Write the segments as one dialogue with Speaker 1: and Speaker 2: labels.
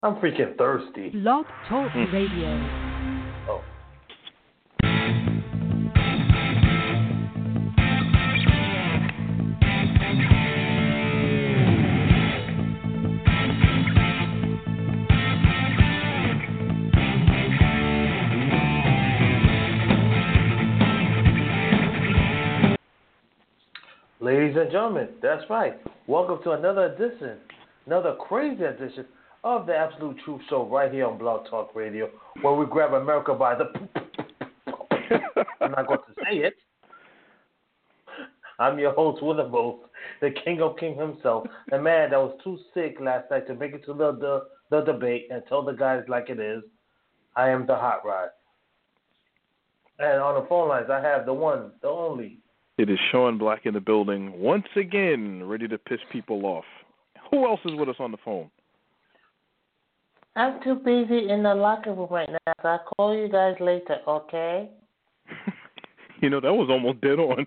Speaker 1: I'm freaking thirsty.
Speaker 2: Blog Talk Radio.
Speaker 1: Oh. Ladies and gentlemen, that's right. Welcome to another edition, another crazy edition of the Absolute Truth Show right here on Blog Talk Radio, where we grab America by the... I'm not going to say it. I'm your host, William Both, the king of king himself, the man that was too sick last night to make it to the debate and tell the guys like it is. I am the Hot Rod. And on the phone lines, I have the one, the only.
Speaker 3: It is Sean Black in the building, once again, ready to piss people off. Who else is with us on the phone?
Speaker 1: I'm too busy in the locker room right now, so I'll call you guys later, okay?
Speaker 3: You know, that was almost dead on.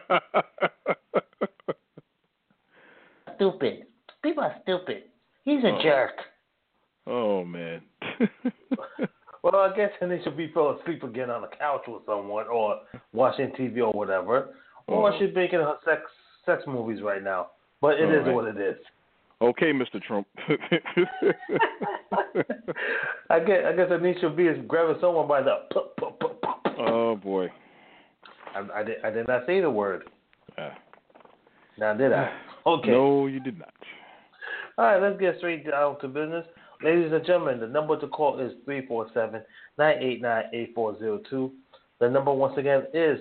Speaker 1: Stupid. People are stupid. He's a jerk.
Speaker 3: Oh, man.
Speaker 1: Well, I guess Anisha B fell asleep again on the couch with someone or watching TV or whatever. Or she's making her sex movies right now. But it is what it is.
Speaker 3: Okay, Mr. Trump.
Speaker 1: I guess Anisha B is grabbing someone by the...
Speaker 3: Oh, boy.
Speaker 1: I did not say the word. Now, did I? Okay.
Speaker 3: No, you did not.
Speaker 1: All right, let's get straight down to business. Ladies and gentlemen, the number to call is 347-989-8402. The number, once again, is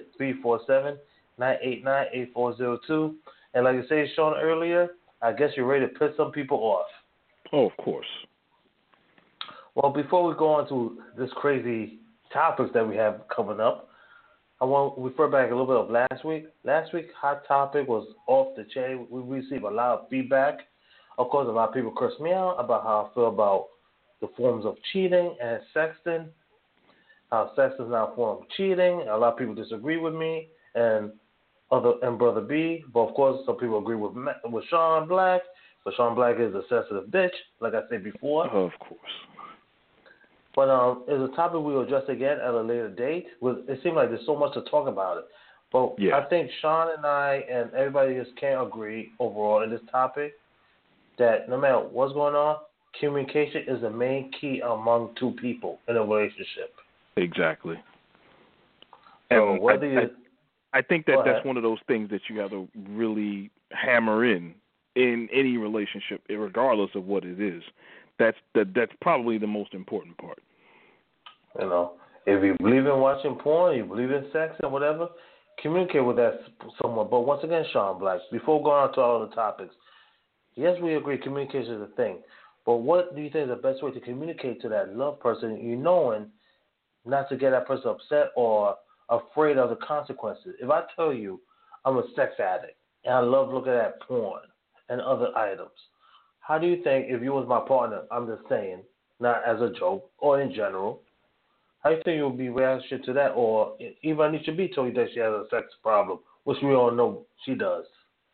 Speaker 1: 347-989-8402. And like I said, Sean, earlier, I guess you're ready to piss some people off.
Speaker 3: Oh, of course.
Speaker 1: Well, before we go on to this crazy topics that we have coming up, I want to refer back a little bit of last week. Last week, hot topic was off the chain. We received a lot of feedback. Of course, a lot of people curse me out about how I feel about the forms of cheating and sexting. How sexting is not a form of cheating. A lot of people disagree with me and Brother B. But of course, some people agree with Sean Black. But Sean Black is a sensitive bitch, like I said before.
Speaker 3: Of course.
Speaker 1: But it's a topic we will address again at a later date. It seems like there's so much to talk about it. But yeah. I think Sean and I and everybody just can't agree overall in this topic that no matter what's going on, communication is the main key among two people in a relationship.
Speaker 3: Exactly.
Speaker 1: So
Speaker 3: and I think that's one of those things that you got to really hammer in any relationship, regardless of what it is. That's probably the most important part.
Speaker 1: You know, if you believe in watching porn, you believe in sex and whatever, communicate with that someone. But once again, Sean Black, before going on to all the topics, yes, we agree communication is a thing. But what do you think is the best way to communicate to that loved person, you knowing not to get that person upset or afraid of the consequences? If I tell you I'm a sex addict and I love looking at porn and other items, how do you think if you was my partner, I'm just saying, not as a joke or in general, how do you think you would be reaction to that? Or even Anisha B told you that she has a sex problem, which we all know she does.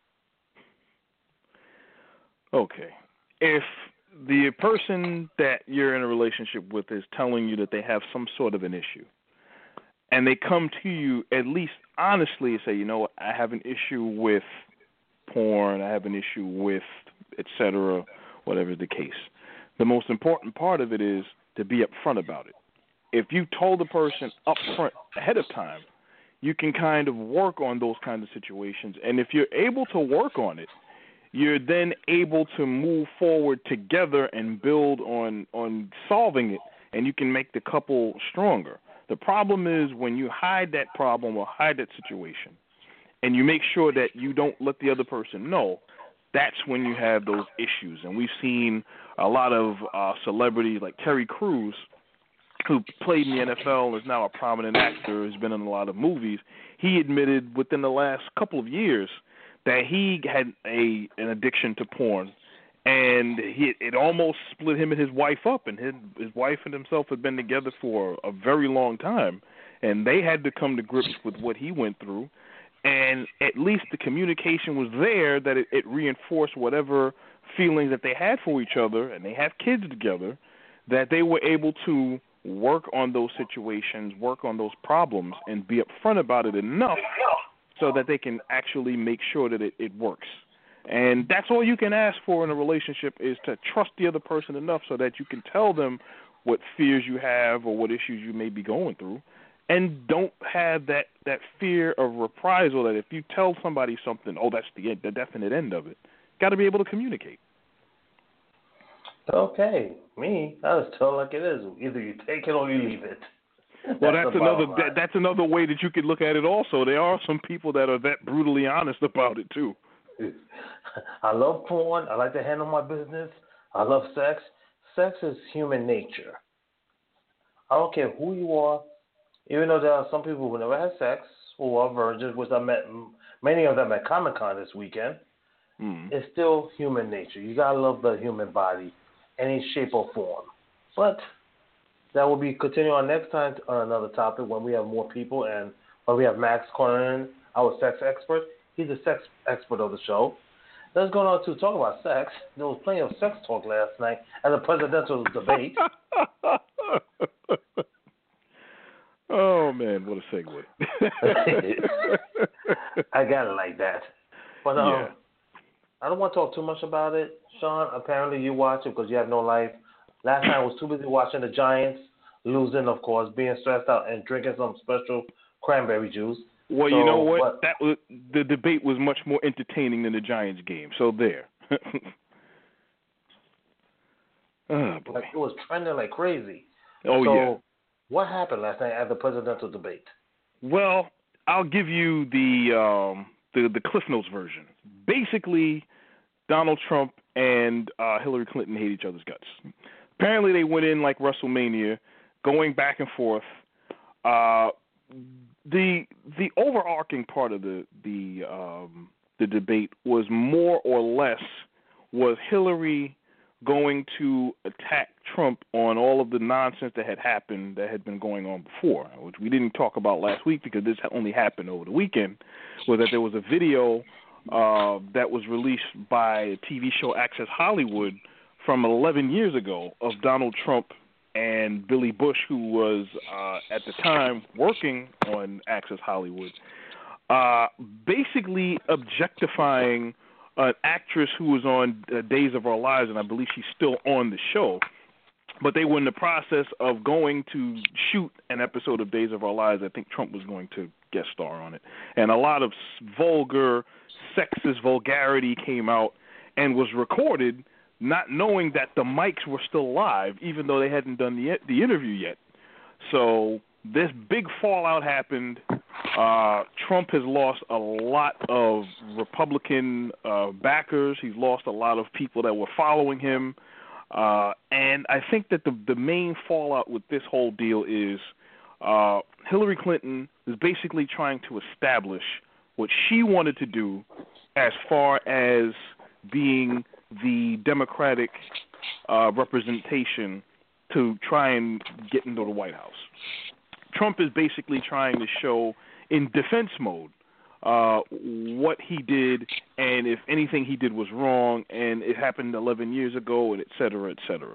Speaker 3: Okay. If the person that you're in a relationship with is telling you that they have some sort of an issue, and they come to you at least honestly and say, you know what, I have an issue with porn, I have an issue with etc., whatever the case. The most important part of it is to be upfront about it. If you told the person upfront ahead of time, you can kind of work on those kinds of situations. And if you're able to work on it, you're then able to move forward together and build on solving it, and you can make the couple stronger. The problem is when you hide that problem or hide that situation, and you make sure that you don't let the other person know, that's when you have those issues. And we've seen a lot of celebrities like Terry Crews, who played in the NFL and is now a prominent actor, has been in a lot of movies. He admitted within the last couple of years that he had an addiction to porn, and it almost split him and his wife up. And his wife and himself had been together for a very long time, and they had to come to grips with what he went through. And at least the communication was there, that it reinforced whatever feelings that they had for each other, and they have kids together. that they were able to work on those situations, work on those problems, and be upfront about it enough so that they can actually make sure that it works. And that's all you can ask for in a relationship, is to trust the other person enough so that you can tell them what fears you have or what issues you may be going through, and don't have that fear of reprisal that if you tell somebody something, oh, that's the definite end of it. Got to be able to communicate.
Speaker 1: Okay, me, I just tell it like it is. Either you take it or you leave it.
Speaker 3: Well, that's another way that you could look at it also. There are some people that are that brutally honest about it, too.
Speaker 1: I love porn. I like to handle my business. I love sex. Sex is human nature. I don't care who you are, even though there are some people who never had sex, who are virgins, which I met many of them at Comic-Con this weekend. It's still human nature. You got to love the human body, any shape or form. But that will be continuing on next time on another topic when we have more people, and when we have Max calling in, our sex expert. He's the sex expert of the show. Let's go on to talk about sex. There was plenty of sex talk last night at the presidential debate.
Speaker 3: Oh, man, what a segue.
Speaker 1: I got it like that. But
Speaker 3: yeah.
Speaker 1: I don't want to talk too much about it. Sean, apparently you watch it because you have no life. Last night I was too busy watching the Giants losing, of course, being stressed out, and drinking some special cranberry juice.
Speaker 3: Well, so, you know what? The debate was much more entertaining than the Giants game. So there. Oh, boy.
Speaker 1: Like, it was trending like crazy.
Speaker 3: Oh,
Speaker 1: so,
Speaker 3: yeah.
Speaker 1: What happened last night at the presidential debate?
Speaker 3: Well, I'll give you the Cliff Notes version. Basically, Donald Trump and Hillary Clinton hate each other's guts. Apparently, they went in like WrestleMania, going back and forth. The overarching part of the debate was more or less was Hillary going to attack Trump on all of the nonsense that had happened that had been going on before, which we didn't talk about last week because this only happened over the weekend, was that there was a video that was released by a TV show Access Hollywood from 11 years ago of Donald Trump and Billy Bush, who was at the time working on Access Hollywood, basically objectifying an actress who was on Days of Our Lives, and I believe she's still on the show. But they were in the process of going to shoot an episode of Days of Our Lives. I think Trump was going to guest star on it. And a lot of vulgar, sexist vulgarity came out and was recorded, not knowing that the mics were still live, even though they hadn't done the interview yet. So this big fallout happened. Trump has lost a lot of Republican backers. He's lost a lot of people that were following him. And I think that the main fallout with this whole deal is Hillary Clinton is basically trying to establish what she wanted to do as far as being the Democratic representation to try and get into the White House. Trump is basically trying to show in defense mode what he did, and if anything he did was wrong, and it happened 11 years ago, and et cetera, et cetera.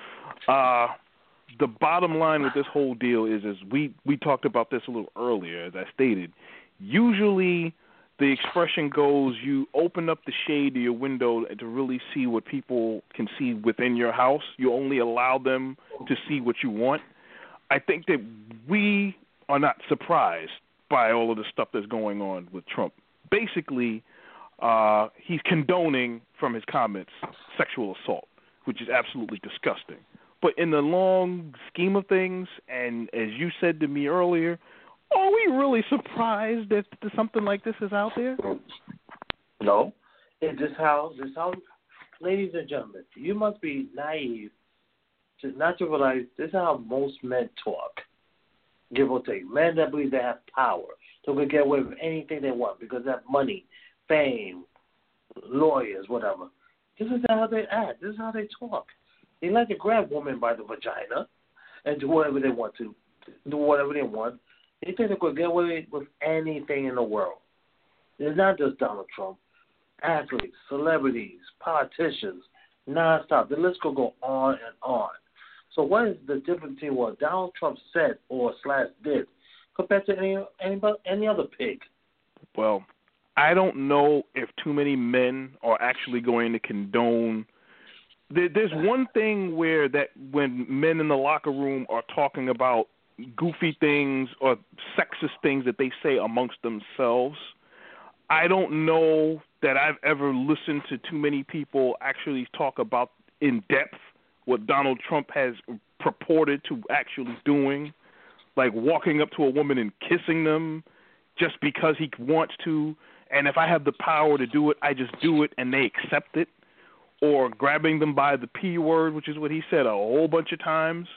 Speaker 3: The bottom line with this whole deal is we talked about this a little earlier, as I stated. Usually the expression goes, you open up the shade of your window to really see what people can see within your house. You only allow them to see what you want. I think that we are not surprised by all of the stuff that's going on with Trump. Basically, he's condoning from his comments sexual assault, which is absolutely disgusting. But in the long scheme of things, and as you said to me earlier, are we really surprised that something like this is out there?
Speaker 1: No. This how, ladies and gentlemen, you must be naive to not to realize this is how most men talk, give or take. Men that believe they have power, so they can get away with anything they want because they have money, fame, lawyers, whatever. This is how they act. This is how they talk. They like to grab women by the vagina and do whatever they want to, do whatever they want. They think they could get away with anything in the world. It's not just Donald Trump. Athletes, celebrities, politicians, nonstop. The list could go on and on. So what is the difference between what Donald Trump said or / did compared to any other pig?
Speaker 3: Well, I don't know if too many men are actually going to condone. There's one thing where that when men in the locker room are talking about goofy things or sexist things that they say amongst themselves, I don't know that I've ever listened to too many people actually talk about in depth what Donald Trump has purported to actually doing, like walking up to a woman and kissing them just because he wants to, and if I have the power to do it, I just do it, and they accept it, or grabbing them by the P word, which is what he said a whole bunch of times.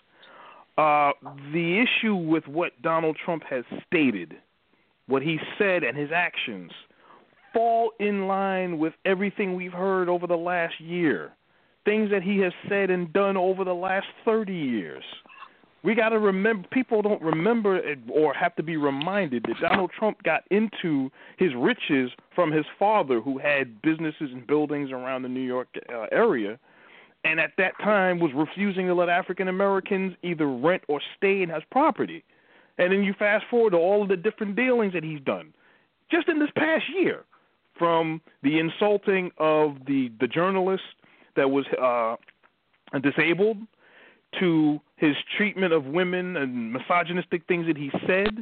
Speaker 3: The issue with what Donald Trump has stated, what he said and his actions, fall in line with everything we've heard over the last year, things that he has said and done over the last 30 years. We got to remember, people don't remember or have to be reminded that Donald Trump got into his riches from his father, who had businesses and buildings around the New York area, and at that time was refusing to let African Americans either rent or stay in his property. And then you fast forward to all of the different dealings that he's done just in this past year, from the insulting of the journalist that was disabled, to his treatment of women and misogynistic things that he said,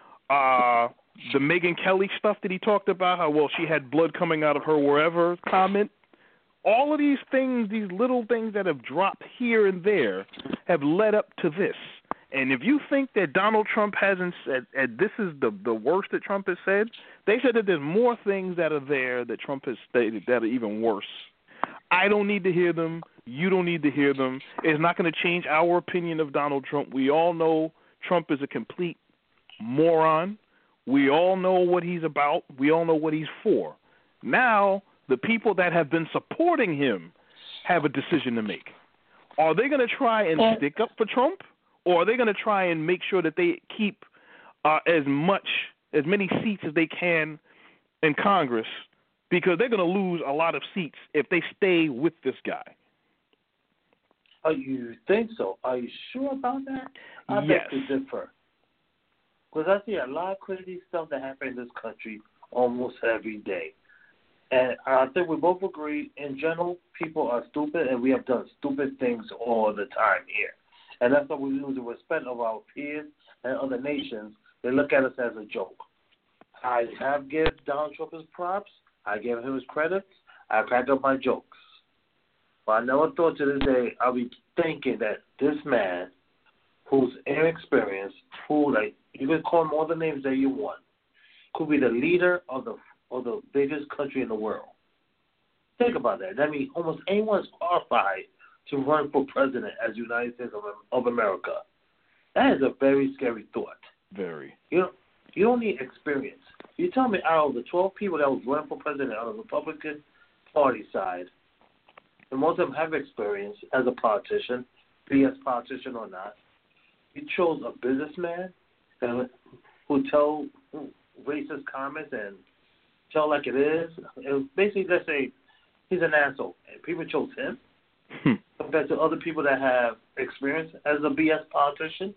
Speaker 3: the Megyn Kelly stuff that he talked about, how, well, she had blood coming out of her wherever comment. All of these things, these little things that have dropped here and there have led up to this. And if you think that Donald Trump hasn't said, and this is the worst that Trump has said, they said that there's more things that are there that Trump has stated that are even worse. I don't need to hear them. You don't need to hear them. It's not going to change our opinion of Donald Trump. We all know Trump is a complete moron. We all know what he's about. We all know what he's for. Now, the people that have been supporting him have a decision to make. Are they going to try and stick up for Trump, or are they going to try and make sure that they keep as many seats as they can in Congress, because they're going to lose a lot of seats if they stay with this guy?
Speaker 1: Oh, you think so? Are you sure about that? I
Speaker 3: Yes.
Speaker 1: beg to differ. Because I see a lot of crazy stuff that happens in this country almost every day. And I think we both agree, in general, people are stupid, and we have done stupid things all the time here. And that's why we lose the respect of our peers and other nations. They look at us as a joke. I have given Donald Trump his props. I give him his credits. I crack up my jokes. But I never thought to this day I'll be thinking that this man, who's inexperienced, who, like, you can call him all the names that you want, could be the leader of the biggest country in the world. Think about that. That means almost anyone is qualified to run for president as the United States of America. That is a very scary thought.
Speaker 3: Very.
Speaker 1: You don't need experience. You tell me, out of the 12 people that was running for president on the Republican Party side, and most of them have experience as a politician, be as politician or not. You chose a businessman who tell racist comments and tell like it is. And basically, let's say he's an asshole, and people chose him compared to other people that have experience as a BS politician.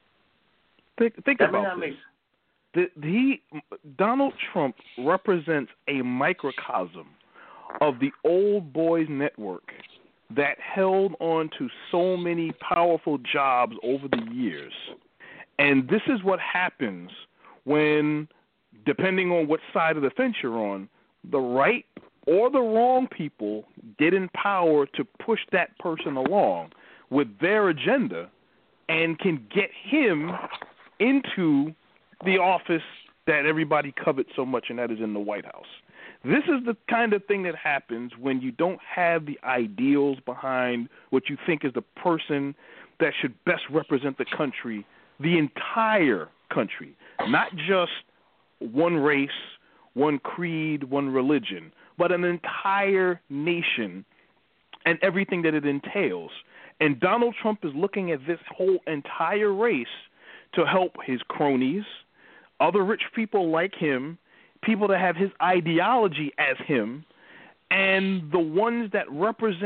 Speaker 3: Think about this. Donald Trump represents a microcosm of the old boys network that held on to so many powerful jobs over the years. And this is what happens when, depending on what side of the fence you're on, the right or the wrong people get in power to push that person along with their agenda and can get him into the office that everybody covets so much, and that is in the White House. This is the kind of thing that happens when you don't have the ideals behind what you think is the person that should best represent the country, the entire country, not just one race, one creed, one religion, but an entire nation and everything that it entails. And Donald Trump is looking at this whole entire race to help his cronies, other rich people like him, people that have his ideology as him, and the ones that represent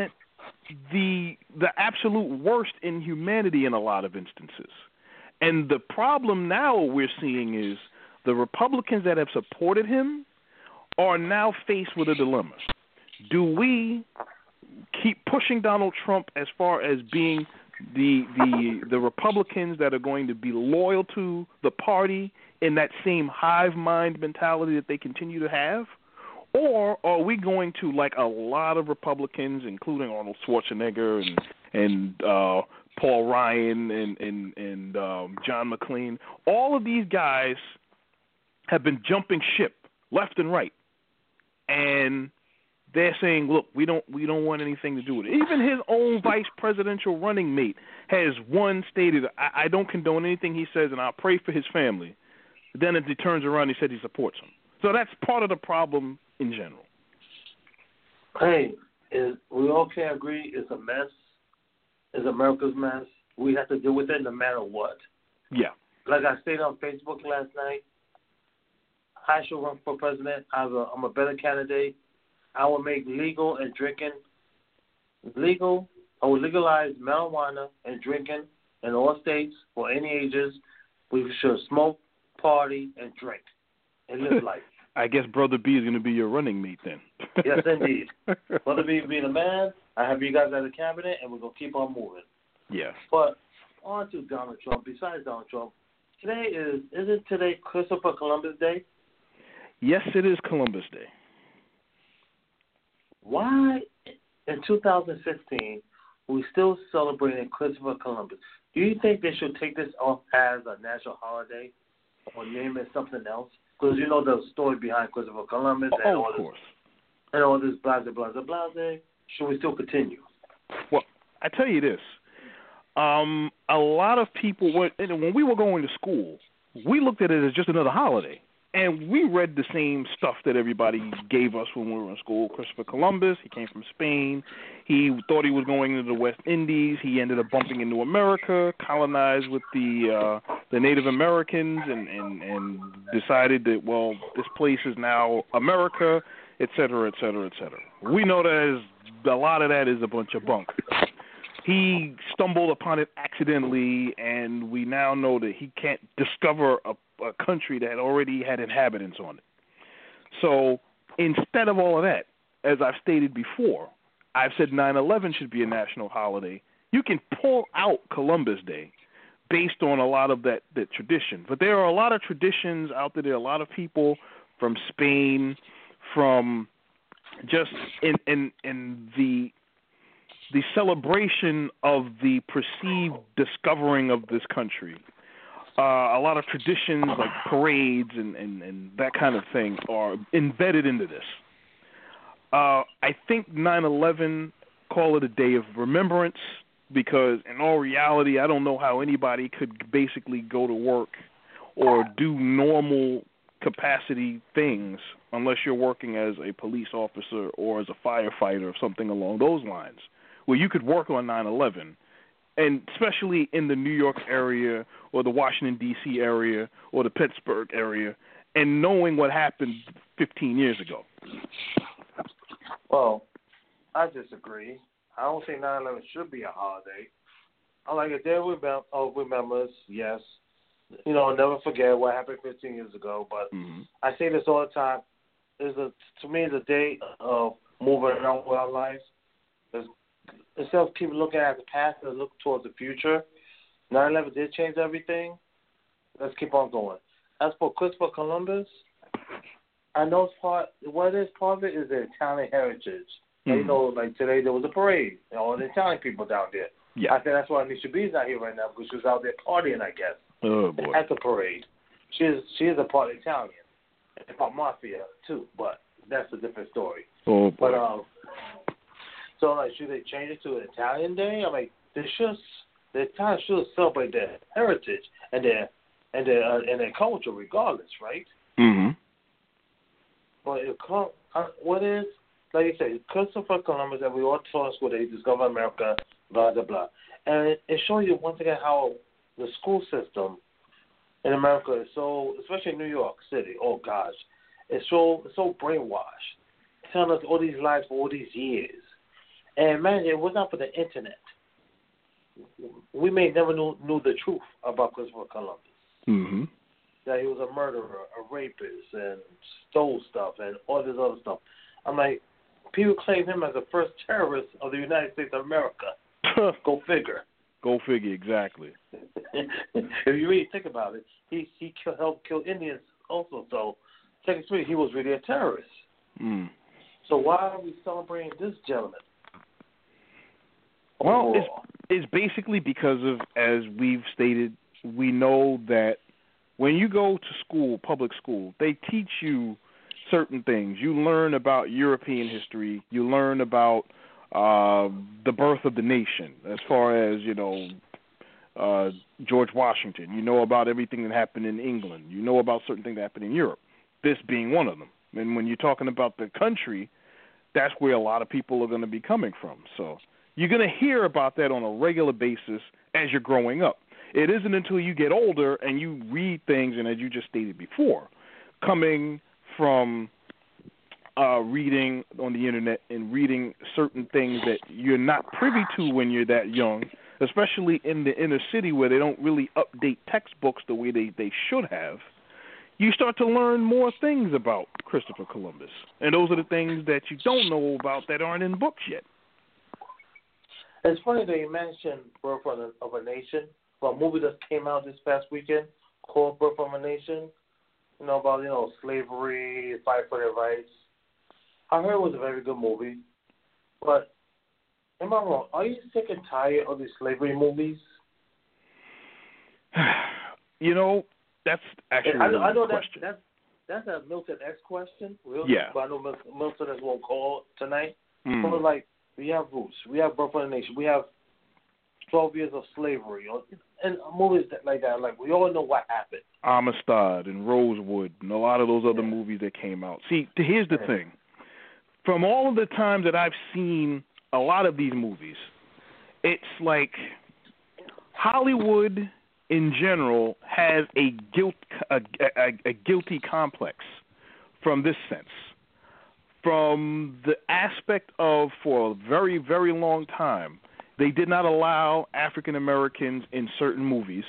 Speaker 3: the absolute worst in humanity in a lot of instances. And the problem now we're seeing is the Republicans that have supported him are now faced with a dilemma. Do we keep pushing Donald Trump as far as being the Republicans that are going to be loyal to the party in that same hive mind mentality that they continue to have? Or are we going to, like a lot of Republicans, including Arnold Schwarzenegger and Paul Ryan and John McCain, all of these guys have been jumping ship left and right, and they're saying, "Look, we don't want anything to do with it." Even his own vice presidential running mate has stated, "I don't condone anything he says, and I'll pray for his family." Then as he turns around, he said he supports him. So that's part of the problem in general.
Speaker 1: Hey, we all can agree it's a mess. It's America's mess. We have to deal with it no matter what.
Speaker 3: Yeah.
Speaker 1: Like I stated on Facebook last night, I should run for president. I'm a better candidate. I will make legal and drinking legal. I will legalize marijuana and drinking in all states for any ages. We should smoke, party, and drink and live life.
Speaker 3: I guess Brother B is going to be your running mate then.
Speaker 1: Yes, indeed. Brother B being a man, I have you guys at the cabinet, and we're going to keep on moving.
Speaker 3: Yes.
Speaker 1: But on to Donald Trump. Besides Donald Trump, isn't today Christopher Columbus Day?
Speaker 3: Yes, it is Columbus Day.
Speaker 1: Why, in 2016, we still celebrating Christopher Columbus? Do you think they should take this off as a national holiday or name it something else? Because you know the story behind Christopher Columbus and all this, and all this blase, blase, blase. Should we still continue?
Speaker 3: Well, I tell you this. A lot of people, when we were going to school, we looked at it as just another holiday. And we read the same stuff that everybody gave us when we were in school. Christopher Columbus, he came from Spain. He thought he was going into the West Indies. He ended up bumping into America, colonized with the Native Americans, and decided that, well, this place is now America, et cetera, et cetera, et cetera. We know that a lot of that is a bunch of bunk. He stumbled upon it accidentally, and we now know that he can't discover a country that already had inhabitants on it. So instead of all of that, as I've stated before, I've said 9/11 should be a national holiday. You can pull out Columbus Day based on a lot of that tradition. But there are a lot of traditions out there. There are a lot of people from Spain, from just in the celebration of the perceived discovering of this country. A lot of traditions like parades and that kind of thing are embedded into this. I think 9/11, call it a day of remembrance, because in all reality, I don't know how anybody could basically go to work or do normal capacity things unless you're working as a police officer or as a firefighter or something along those lines, where you could work on 9/11. And especially in the New York area or the Washington, D.C. area or the Pittsburgh area, and knowing what happened 15 years ago.
Speaker 1: Well, I disagree. I don't think 9/11 should be a holiday. I like a day of remembrance, yes. You know, never forget what happened 15 years ago. But I say this all the time. To me, it's a day of moving on with our lives. Instead of keep looking at the past and look towards the future, 9/11 did change everything. Let's keep on going. As for Christopher Columbus, I know part of it is the Italian heritage. You know, like today there was a parade, all the Italian people down there.
Speaker 3: Yeah.
Speaker 1: I think that's why Anisha B is not here right now, because she's out there partying, I guess.
Speaker 3: Oh boy.
Speaker 1: At the parade. She is a part Italian. And part mafia too, but that's a different story.
Speaker 3: Oh boy.
Speaker 1: But so, like, should they change it to an Italian day? I mean, the Italians should celebrate their heritage and their culture, regardless, right?
Speaker 3: Mm-hmm.
Speaker 1: But what is, like you said, Christopher Columbus, and we all taught us where they discovered America, blah blah blah, and it shows you once again how the school system in America is so, especially in New York City. Oh gosh, it's so brainwashed, telling us all these lies for all these years. And man, it was not for the internet. We may never knew the truth about Christopher Columbus.
Speaker 3: Mm-hmm.
Speaker 1: That he was a murderer, a rapist, and stole stuff, and all this other stuff. I'm like, people claim him as the first terrorist of the United States of America. Go figure.
Speaker 3: Go figure, exactly.
Speaker 1: If you really think about it, he helped kill Indians also. So, technically, he was really a terrorist.
Speaker 3: Mm.
Speaker 1: So why are we celebrating this gentleman?
Speaker 3: Well, it's basically because of, as we've stated, we know that when you go to school, public school, they teach you certain things. You learn about European history. You learn about the birth of the nation, as far as, George Washington. You know about everything that happened in England. You know about certain things that happened in Europe, this being one of them. And when you're talking about the country, that's where a lot of people are going to be coming from. So you're going to hear about that on a regular basis as you're growing up. It isn't until you get older and you read things, and as you just stated before, coming from reading on the internet and reading certain things that you're not privy to when you're that young, especially in the inner city where they don't really update textbooks the way they should have, you start to learn more things about Christopher Columbus. And those are the things that you don't know about that aren't in books yet.
Speaker 1: It's funny that you mentioned Birth of a Nation, a movie that came out this past weekend called Birth of a Nation, about, slavery, fight for their rights. I heard it was a very good movie, but am I wrong? Are you sick and tired of these slavery movies?
Speaker 3: That's actually
Speaker 1: I know
Speaker 3: a question.
Speaker 1: That's a Milton X question. Really?
Speaker 3: Yeah.
Speaker 1: But I know Milton X won't call tonight.
Speaker 3: Mm.
Speaker 1: So like, we have Roots, we have Birth of a Nation, we have 12 Years of Slavery, and movies like that. Like, we all know what happened.
Speaker 3: Amistad and Rosewood and a lot of those other movies that came out. See, here's the thing. From all of the times that I've seen a lot of these movies, it's like Hollywood in general has a guilty complex from this sense. From the aspect of, for a very, very long time, they did not allow African Americans in certain movies,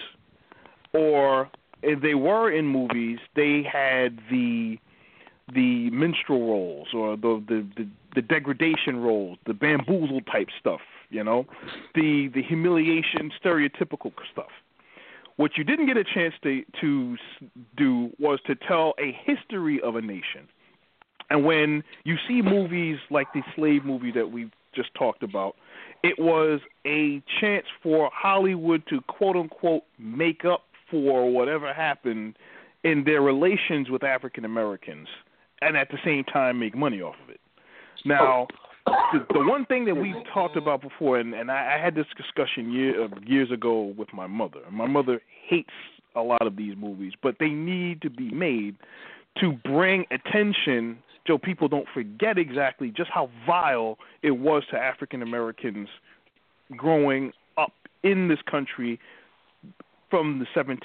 Speaker 3: or if they were in movies, they had the minstrel roles or the degradation roles, the bamboozle type stuff, the humiliation, stereotypical stuff. What you didn't get a chance to do was to tell a history of a nation. And when you see movies like the slave movie that we just talked about, it was a chance for Hollywood to, quote-unquote, make up for whatever happened in their relations with African Americans and at the same time make money off of it. Now, the one thing that we've talked about before, and I had this discussion years ago with my mother. My mother hates a lot of these movies, but they need to be made to bring attention so people don't forget exactly just how vile it was to African Americans growing up in this country from the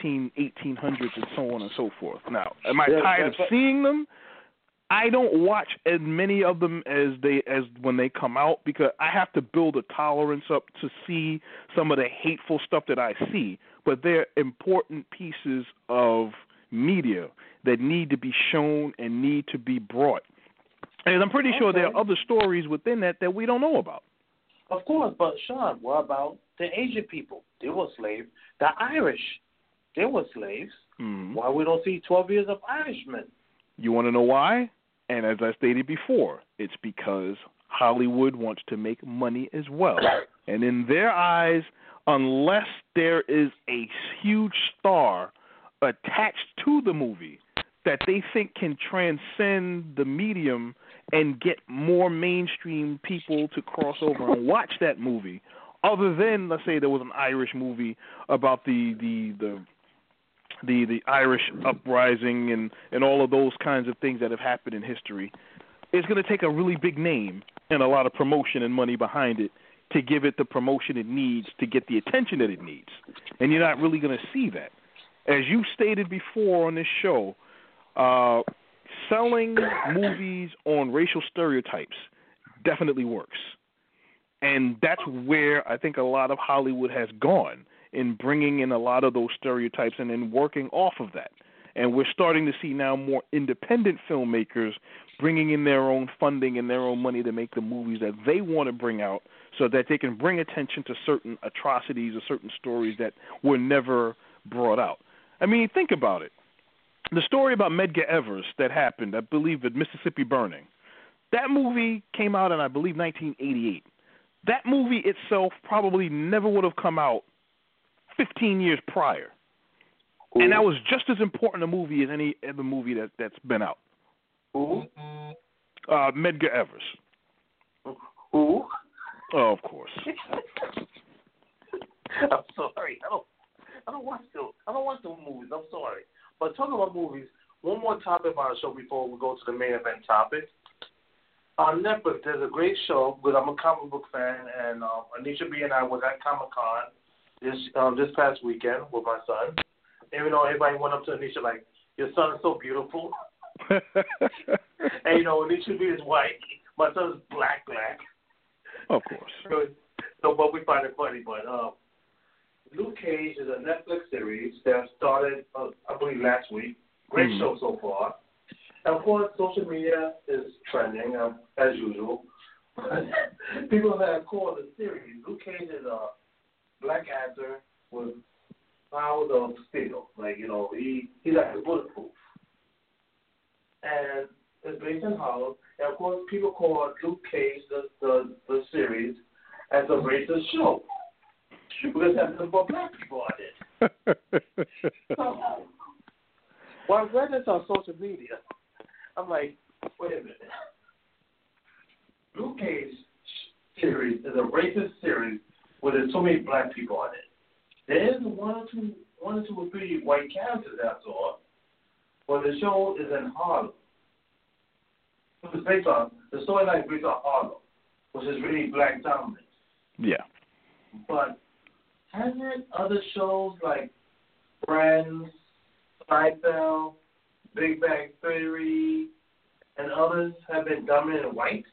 Speaker 3: 1800s and so on and so forth. Now, am I tired of seeing them? I don't watch as many of them as when they come out, because I have to build a tolerance up to see some of the hateful stuff that I see. But they're important pieces of media that need to be shown and need to be brought. And I'm pretty sure there are other stories within that we don't know about.
Speaker 1: Of course, but Sean, what about the Asian people? They were slaves. The Irish, they were slaves.
Speaker 3: Mm-hmm.
Speaker 1: Why we don't see 12 Years of Irishmen?
Speaker 3: You want to know why? And as I stated before, it's because Hollywood wants to make money as well. And in their eyes, unless there is a huge star attached to the movie that they think can transcend the medium and get more mainstream people to cross over and watch that movie, other than, let's say, there was an Irish movie about the Irish uprising and all of those kinds of things that have happened in history, it's going to take a really big name and a lot of promotion and money behind it to give it the promotion it needs to get the attention that it needs. And you're not really going to see that. As you stated before on this show, selling movies on racial stereotypes definitely works. And that's where I think a lot of Hollywood has gone in bringing in a lot of those stereotypes and then working off of that. And we're starting to see now more independent filmmakers bringing in their own funding and their own money to make the movies that they want to bring out so that they can bring attention to certain atrocities or certain stories that were never brought out. I mean, think about it. The story about Medgar Evers that happened, I believe, at Mississippi Burning, that movie came out in, I believe, 1988. That movie itself probably never would have come out 15 years prior. Ooh. And that was just as important a movie as any other movie that's been out.
Speaker 1: Who?
Speaker 3: Medgar Evers.
Speaker 1: Who?
Speaker 3: Oh, of course.
Speaker 1: I'm sorry. I don't watch those movies. I'm sorry. But talking about movies, one more topic on our show before we go to the main event topic. On Netflix, there's a great show because I'm a comic book fan, and Anisha B and I was at Comic-Con this past weekend with my son. And, everybody went up to Anisha like, your son is so beautiful. And, Anisha B is white. My son is black.
Speaker 3: Of course.
Speaker 1: So, but we find it funny. But Luke Cage is a Netflix series that started, I believe, last week. Great show so far. And, of course, social media is trending, as usual. People have called the series. Luke Cage is a black actor with powers of steel. Like, he's like bulletproof. And it's based in Hollywood. And, of course, people call Luke Cage, the series, as a racist show. Because there's nothing but black people on it. So, when I read this on social media, I'm like, wait a minute. Luke Cage series is a racist series where there's so many black people on it. There is one or two or three white characters I saw, but the show is in Harlem. The storyline is based on Harlem, which is really black dominant.
Speaker 3: Yeah.
Speaker 1: But hasn't other shows like Friends, Seinfeld, Big Bang Theory, and others have been dominant and white?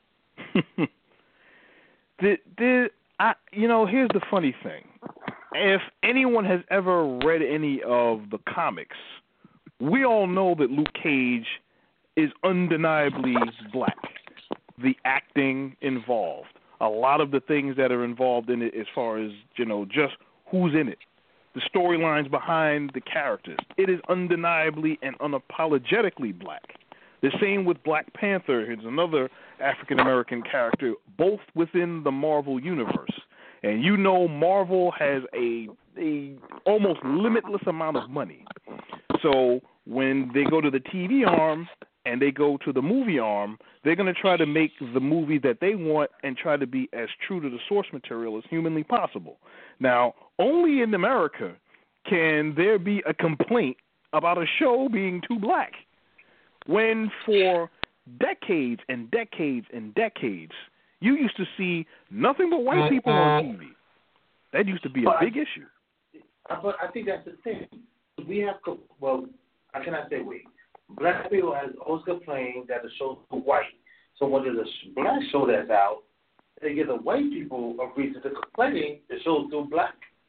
Speaker 3: Here's the funny thing. If anyone has ever read any of the comics, we all know that Luke Cage is undeniably black. The acting involved, a lot of the things that are involved in it as far as, just who's in it. The storylines behind the characters. It is undeniably and unapologetically black. The same with Black Panther. He's another African-American character, both within the Marvel universe. And Marvel has a almost limitless amount of money. So when they go to the TV arm and they go to the movie arm, they're going to try to make the movie that they want and try to be as true to the source material as humanly possible. Now, only in America can there be a complaint about a show being too black, when for decades and decades and decades, you used to see nothing but white people on TV. That used to be a big issue.
Speaker 1: But I think that's the thing. We have, I cannot say we. Black people has always complained that the show's too white. So when there's a black show that's out, they give the white people a reason to complain the show's too black.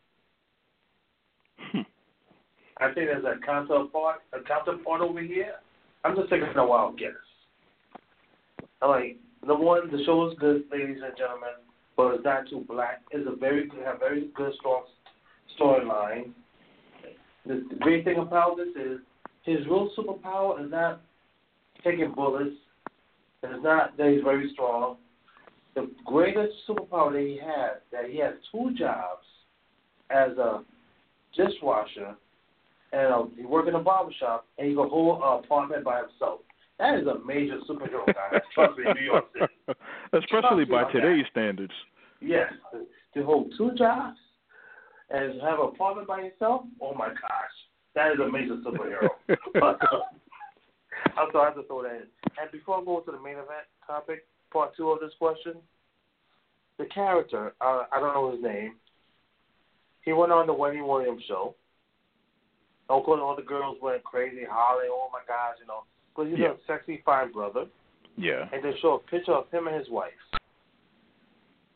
Speaker 1: I think there's a counterpart over here. I'm just taking a wild guess. I'm like, the show is good, ladies and gentlemen, but it's not too black. It's a very good, strong storyline. The great thing about this is his real superpower is not taking bullets. It's not that he's very strong. The greatest superpower that he has two jobs as a dishwasher, and he works in a barbershop, and he can hold an apartment by himself. That is a major superhero guy. Trust me, in New York City.
Speaker 3: Especially by today's standards.
Speaker 1: Yes. To hold two jobs and have an apartment by yourself, oh my gosh. That is a major superhero. But, I'm sorry, I have to throw that in. And before I go to the main event topic, part 2 of this question, the character, I don't know his name, he went on the Wendy Williams show. Of course, all the girls went crazy, hollering, oh my gosh, But he's a sexy, fine brother.
Speaker 3: Yeah.
Speaker 1: And they show a picture of him and his wife.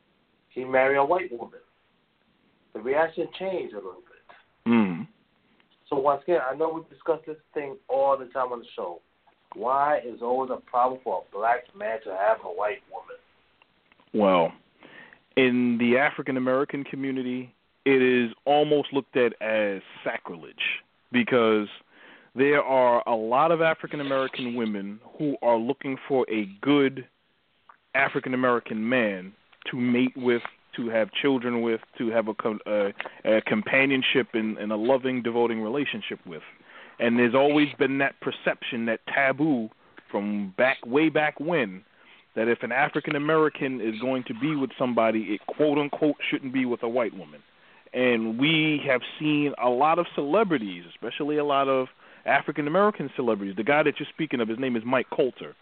Speaker 1: he married a white woman. The reaction changed a little bit.
Speaker 3: Mm.
Speaker 1: So once again, I know we discuss this thing all the time on the show. Why is always a problem for a black man to have a white woman?
Speaker 3: Well, in the African American community, it is almost looked at as sacrilege because there are a lot of African American women who are looking for a good African American man to mate with, to have children with, to have a companionship and a loving, devoting relationship with. And there's always been that perception, that taboo from way back when, that if an African American is going to be with somebody, it quote unquote shouldn't be with a white woman. And we have seen a lot of celebrities, especially a lot of African American celebrities. The guy that you're speaking of, his name is Mike Coulter.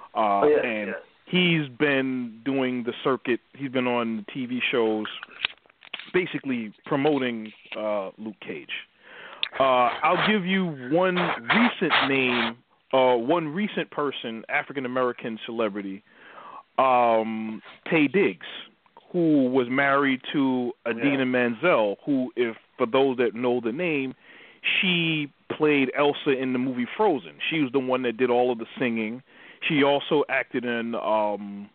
Speaker 3: He's been doing the circuit. He's been on the TV shows basically promoting Luke Cage. I'll give you one recent name, one recent person, African-American celebrity, Taye Diggs, who was married to Idina Menzel, who, if for those that know the name, she played Elsa in the movie Frozen. She was the one that did all of the singing. She also acted on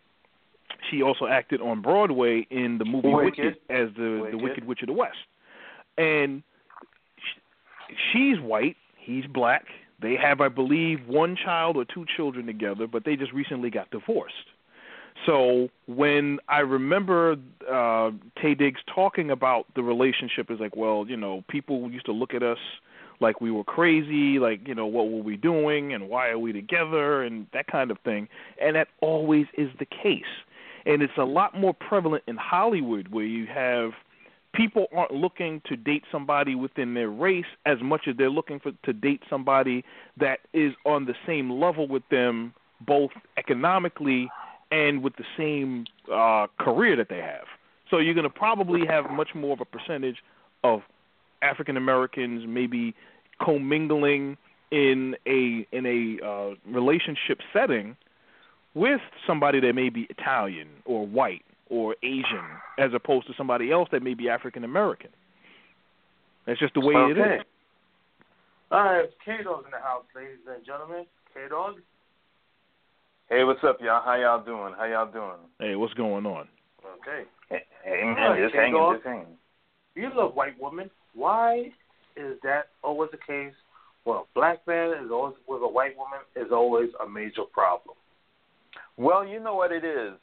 Speaker 3: Broadway in the movie Wicked as the Wicked Witch of the West. And she's white, he's black. They have, I believe, one child or two children together, but they just recently got divorced. So when I remember Taye Diggs talking about the relationship, is like, well, you know, people used to look at us like we were crazy, like, you know, what were we doing and why are we together and that kind of thing. And that always is the case. And it's a lot more prevalent in Hollywood, where you have people aren't looking to date somebody within their race as much as they're looking to date somebody that is on the same level with them, both economically and with the same career that they have. So you're going to probably have much more of a percentage of African Americans maybe commingling in a relationship setting with somebody that may be Italian or white or Asian, as opposed to somebody else that may be African American. That's just the way it is.
Speaker 1: All right, K-Dog in the house, ladies and gentlemen. K-Dog.
Speaker 4: Hey, what's up, y'all? How y'all doing?
Speaker 3: Hey, what's going on?
Speaker 1: Okay.
Speaker 4: Hey man, just hanging.
Speaker 1: You love white women. Why is that always the case? Well, a black man is always with a white woman is always a major problem.
Speaker 4: Well, you know what it is.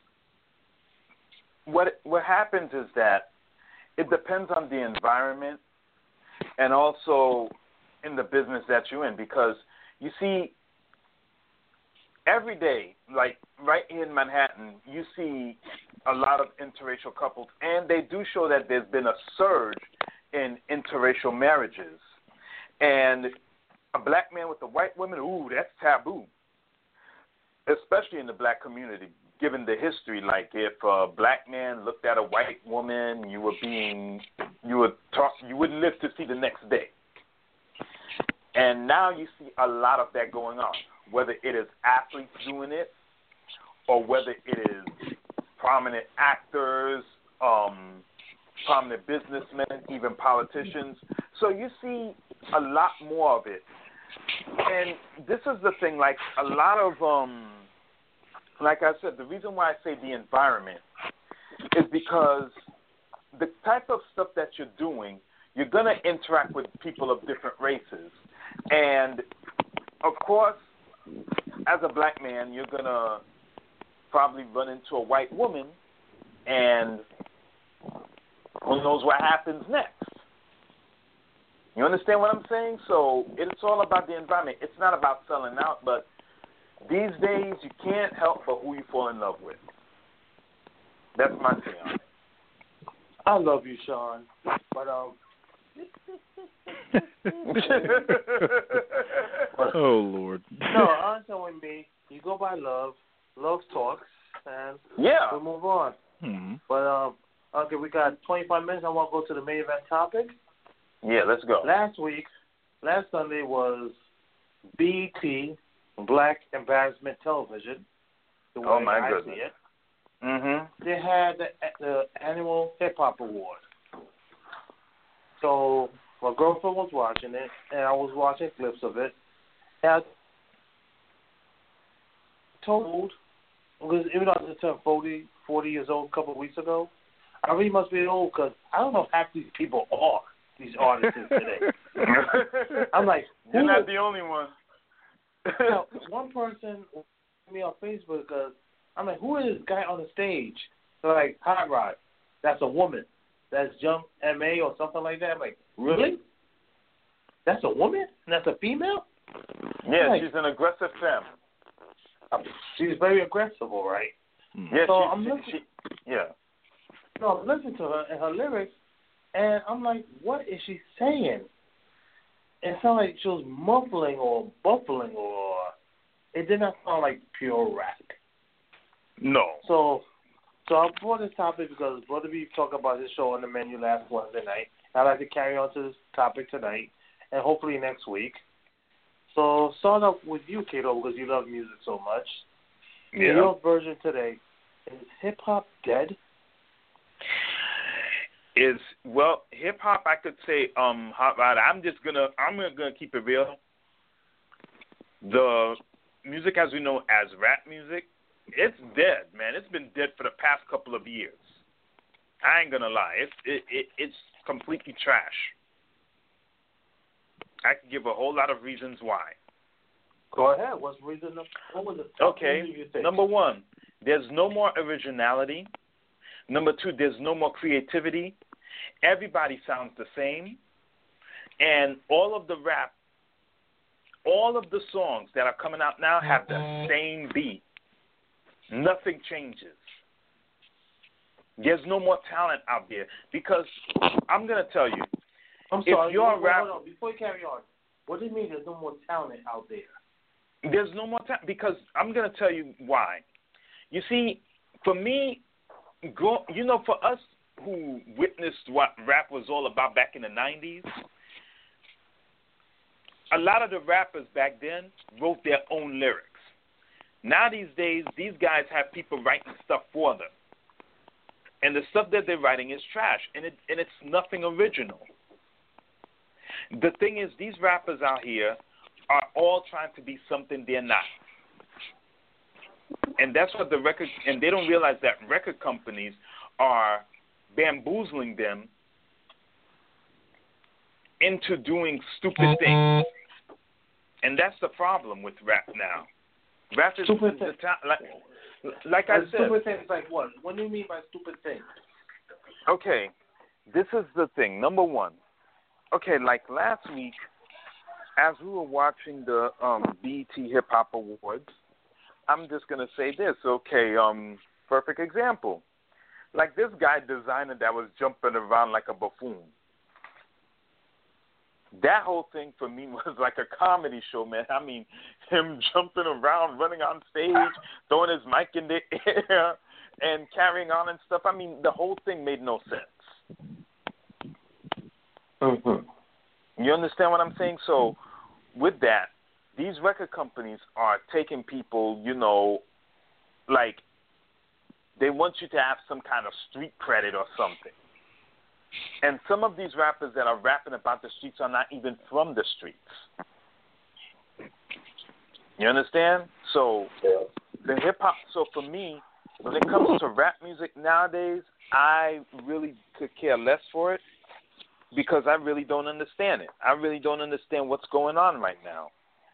Speaker 4: What happens is that it depends on the environment and also in the business that you're in, because you see, every day, like right here in Manhattan, you see a lot of interracial couples, and they do show that there's been a surge in interracial marriages. And a black man with a white woman, ooh, that's taboo, especially in the black community, given the history. Like if a black man looked at a white woman, you wouldn't live to see the next day. And now you see a lot of that going on, whether it is athletes doing it or whether it is prominent actors, prominent businessmen, even politicians. So you see a lot more of it. And this is the thing, like a lot of, like I said, the reason why I say the environment is because the type of stuff that you're doing, you're going to interact with people of different races. And, of course, as a black man, you're going to probably run into a white woman, and who knows what happens next. You understand what I'm saying? So it's all about the environment. It's not about selling out, but these days you can't help but who you fall in love with. That's my say on it.
Speaker 1: I love you, Sean, but
Speaker 3: oh Lord.
Speaker 1: No, honestly, with me, you go by love talks, and we'll move on.
Speaker 3: Mm-hmm.
Speaker 1: But okay, we got 25 minutes. I want to go to the main event topic.
Speaker 4: Yeah, let's go.
Speaker 1: Last Sunday was BET, Black Embarrassment Television. The way
Speaker 4: oh my
Speaker 1: I
Speaker 4: goodness.
Speaker 1: see it. They had the annual hip hop award. So my girlfriend was watching it, and I was watching clips of it. And I told, because even though I just turned 40 years old a couple of weeks ago, I really must be old because I don't know if half these people are these artists today. I'm like,
Speaker 4: you're not the only one.
Speaker 1: Now, one person me on Facebook because I'm like, who is this guy on the stage? They're like, Hot Rod. That's a woman. That's Jump MA or something like that. I'm like, really? That's a woman? And that's a female?
Speaker 4: Yeah,
Speaker 1: like,
Speaker 4: she's an aggressive femme.
Speaker 1: She's very aggressive, all right.
Speaker 4: Yeah,
Speaker 1: so I'm listening.
Speaker 4: Yeah.
Speaker 1: So I'm listening to her and her lyrics, and I'm like, what is she saying? It sounded like she was muffling or buffling, or it did not sound like pure rap.
Speaker 4: No.
Speaker 1: So I brought this topic because Brother B talked about his show on the menu last Wednesday night. I'd like to carry on to this topic tonight and hopefully next week. So start off with you, Kato, because you love music so much.
Speaker 4: Yeah.
Speaker 1: Your version today, is hip hop dead?
Speaker 4: Hip hop, I could say, Hot Rod, I'm gonna keep it real. The music as we know as rap music, it's dead, man. It's been dead for the past couple of years. I ain't gonna lie. It's completely trash. I can give a whole lot of reasons why.
Speaker 1: Go ahead. What was the
Speaker 4: Okay.
Speaker 1: you think?
Speaker 4: Number one, there's no more originality. Number two, there's no more creativity. Everybody sounds the same. And all of the rap, all of the songs that are coming out now have the same beat. Nothing changes. There's no more talent out there because I'm going to tell you.
Speaker 1: I'm sorry.
Speaker 4: If you're a rapper,
Speaker 1: hold on. Before you carry on, what do you mean there's no more talent out there?
Speaker 4: There's no more talent because I'm going to tell you why. You see, for me, for us who witnessed what rap was all about back in the 90s, a lot of the rappers back then wrote their own lyrics. Now these days, these guys have people writing stuff for them. And the stuff that they're writing is trash, and it's nothing original. The thing is, these rappers out here are all trying to be something they're not. And that's what and they don't realize that record companies are bamboozling them into doing stupid things. And that's the problem with rap now. Rap is
Speaker 1: stupid things.
Speaker 4: Like I said.
Speaker 1: Stupid things like what? What do you mean by stupid things?
Speaker 4: Okay, this is the thing. Number one. Okay, like last week, as we were watching the BET Hip Hop Awards, I'm just gonna say this. Okay, perfect example. Like this guy designer that was jumping around like a buffoon. That whole thing for me was like a comedy show, man. I mean, him jumping around, running on stage, throwing his mic in the air, and carrying on and stuff. I mean, the whole thing made no sense. Mm-hmm. You understand what I'm saying? So, with that, these record companies are taking people, like they want you to have some kind of street credit or something. And some of these rappers that are rapping about the streets are not even from the streets. You understand? So the hip hop. So for me, when it comes to rap music nowadays, I really could care less for it because I really don't understand it. I really don't understand what's going on right now.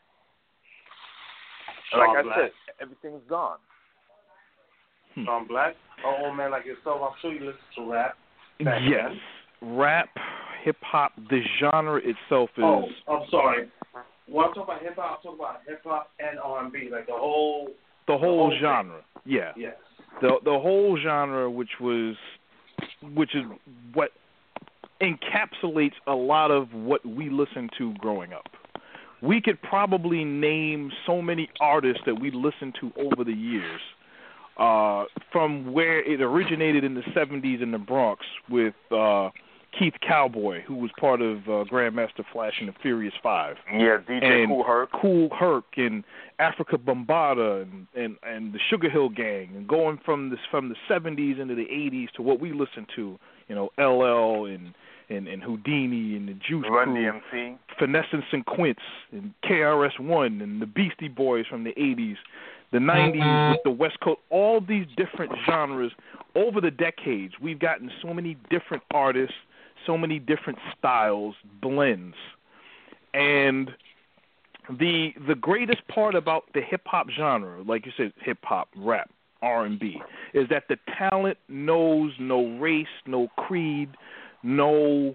Speaker 4: Like I said, everything's gone.
Speaker 1: Sean Black, old man like yourself, I'm sure you listen to rap.
Speaker 3: Yes. Rap, hip-hop, the genre itself is...
Speaker 1: Oh, I'm sorry. When I talk about hip-hop, I'm talking about hip-hop and R&B, like the whole
Speaker 3: genre.
Speaker 1: Thing.
Speaker 3: Yeah.
Speaker 1: Yes.
Speaker 3: The whole genre, which is what encapsulates a lot of what we listened to growing up. We could probably name so many artists that we listened to over the years, from where it originated in the 70s in the Bronx with Keith Cowboy, who was part of Grandmaster Flash and the Furious Five.
Speaker 4: Yeah, DJ
Speaker 3: and
Speaker 4: Kool Herc.
Speaker 3: Kool Herc and Africa Bambaataa and the Sugar Hill Gang, and going from the 70s into the 80s to what we listen to, LL and Houdini and the Juice
Speaker 4: Run
Speaker 3: Crew,
Speaker 4: DMC.
Speaker 3: Finesse and Quince and KRS-One and the Beastie Boys from the 80s, the 90s with the West Coast, all these different genres. Over the decades, we've gotten so many different artists, so many different styles, blends. And the greatest part about the hip-hop genre, like you said, hip-hop, rap, R&B, is that the talent knows no race, no creed, no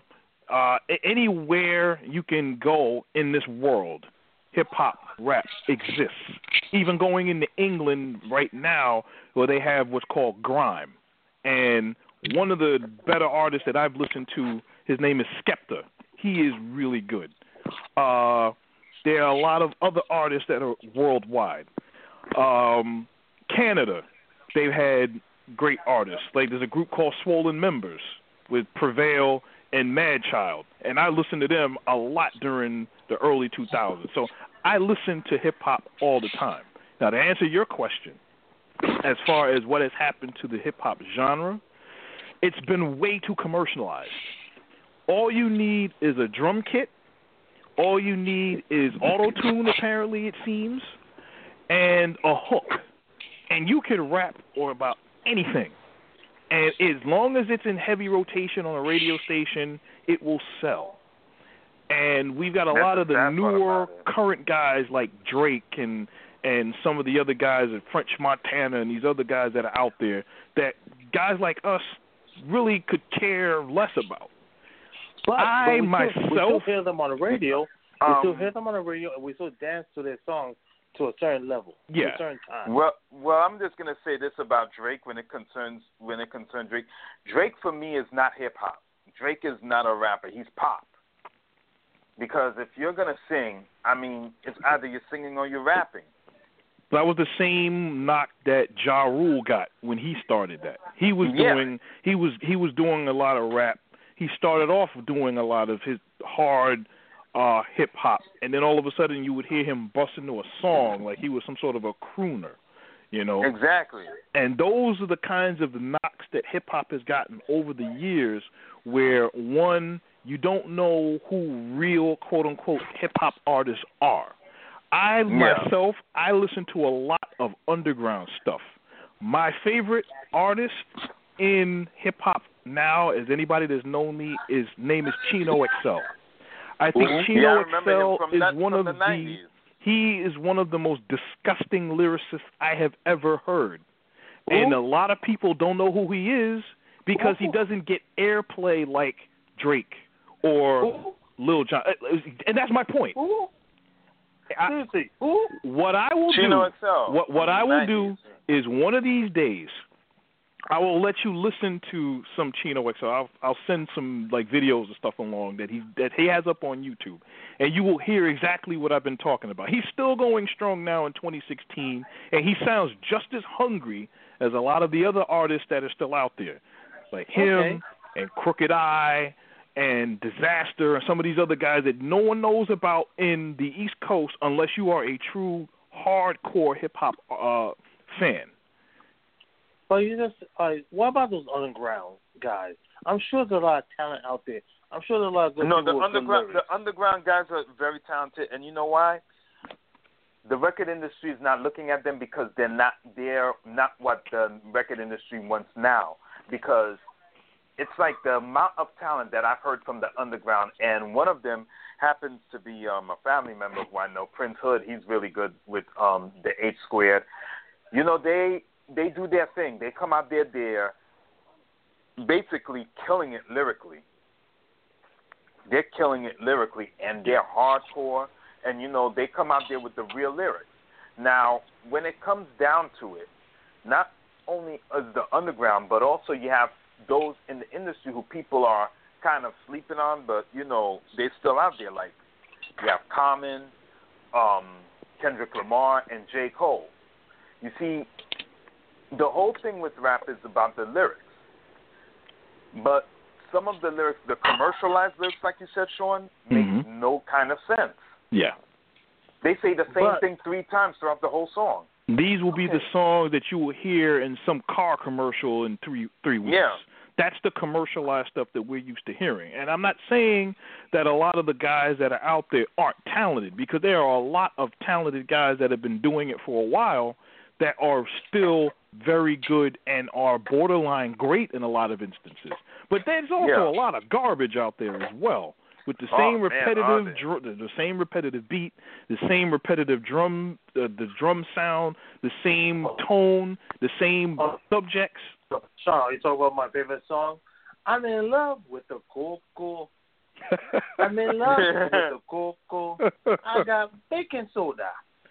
Speaker 3: anywhere you can go in this world. Hip-hop, rap exists. Even going into England right now, where they have what's called grime. And one of the better artists that I've listened to, his name is Skepta. He is really good. There are a lot of other artists that are worldwide. Canada, they've had great artists. Like there's a group called Swollen Members with Prevail and Madchild, and I listened to them a lot during the early 2000s. So I listen to hip-hop all the time. Now, to answer your question, as far as what has happened to the hip-hop genre, it's been way too commercialized. All you need is a drum kit. All you need is auto-tune, apparently, it seems, and a hook. And you can rap or about anything. And as long as it's in heavy rotation on a radio station, it will sell. And we've got a lot of the newer current guys like Drake and some of the other guys at French Montana and these other guys that are out there that guys like us really could care less about.
Speaker 1: But we still hear them on the radio. We still hear them on the radio, and we still dance to their songs to a certain level, to a certain time.
Speaker 4: Well, I'm just gonna say this about Drake when it concerns Drake. Drake for me is not hip hop. Drake is not a rapper. He's pop. Because if you're gonna sing, I mean, it's either you're singing or you're rapping.
Speaker 3: That was the same knock that Ja Rule got when he started that. He was doing a lot of rap. He started off doing a lot of his hard hip hop, and then all of a sudden you would hear him bust into a song like he was some sort of a crooner,
Speaker 4: Exactly.
Speaker 3: And those are the kinds of knocks that hip hop has gotten over the years, where one, you don't know who real quote unquote hip hop artists are. I listen to a lot of underground stuff. My favorite artist in hip hop now, as anybody that's known me, name is Chino XL. I think Chino XL is one of the he is one of the most disgusting lyricists I have ever heard. And a lot of people don't know who he is because he doesn't get airplay like Drake or Lil Jon. And that's my point.
Speaker 1: Seriously,
Speaker 3: what I will
Speaker 4: Chino
Speaker 3: do,
Speaker 4: XL.
Speaker 3: what I will do is one of these days, I will let you listen to some Chino XL. I'll send some like videos and stuff along that he has up on YouTube, and you will hear exactly what I've been talking about. He's still going strong now in 2016, and he sounds just as hungry as a lot of the other artists that are still out there, like him and Crooked I and Disaster and some of these other guys that no one knows about in the East Coast unless you are a true hardcore hip hop fan.
Speaker 1: But what about those underground guys? I'm sure there's a lot of talent out there. I'm sure there's a lot of good people.
Speaker 4: The underground guys are very talented, and you know why? The record industry is not looking at them because they're not what the record industry wants now. Because it's like the amount of talent that I've heard from the underground, and one of them happens to be a family member who I know, Prince Hood. He's really good with the H Squared. They do their thing. They come out there, they're basically killing it lyrically. They're killing it lyrically, and they're hardcore, and, they come out there with the real lyrics. Now, when it comes down to it, not only is the underground, but also you have those in the industry who people are kind of sleeping on, but, they're still out there. Like, you have Common, Kendrick Lamar, and J. Cole. You see, the whole thing with rap is about the lyrics. But some of the lyrics, the commercialized lyrics, like you said, Sean, make no kind of sense.
Speaker 3: Yeah.
Speaker 4: They say the same thing 3 times throughout the whole song.
Speaker 3: These will be the songs that you will hear in some car commercial in three weeks.
Speaker 4: Yeah.
Speaker 3: That's the commercialized stuff that we're used to hearing. And I'm not saying that a lot of the guys that are out there aren't talented, because there are a lot of talented guys that have been doing it for a while that are still very good and are borderline great in a lot of instances. But there's also a lot of garbage out there as well, with the same the same repetitive beat, the same repetitive drum, the drum sound, the same tone, the same subjects.
Speaker 1: Sean, you talk about my favorite song? I'm in love with the cocoa. I'm in love with the cocoa. I got baking soda.